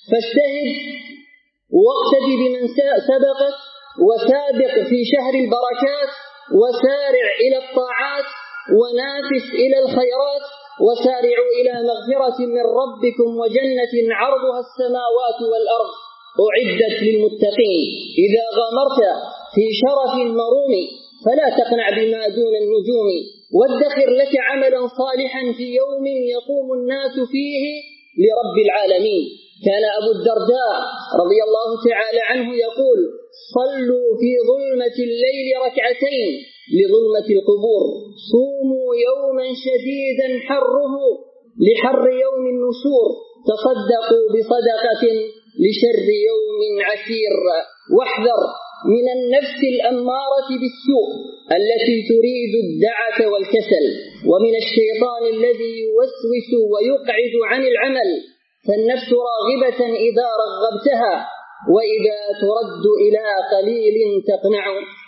فاجتهد واقتد بمن سبقك، وسابق في شهر البركات، وسارع إلى الطاعات، ونافس إلى الخيرات، وسارعوا إلى مغفرة من ربكم وجنة عرضها السماوات والأرض أعدت للمتقين. إذا غامرت في شرف مروم فلا تقنع بما دون النجوم، وادخر لك عملا صالحا في يوم يقوم الناس فيه لرب العالمين. كان أبو الدرداء رضي الله تعالى عنه يقول: صلوا في ظلمة الليل ركعتين لظلمة القبور، صوموا يوما شديدا حره لحر يوم النشور، تصدقوا بصدقة لشر يوم عسير، واحذر من النفس الأمارة بالسوء التي تريد الدعة والكسل، ومن الشيطان الذي يوسوس ويقعد عن العمل، فالنفس راغبة إذا رغبتها، وإذا ترد إلى قليل تقنع.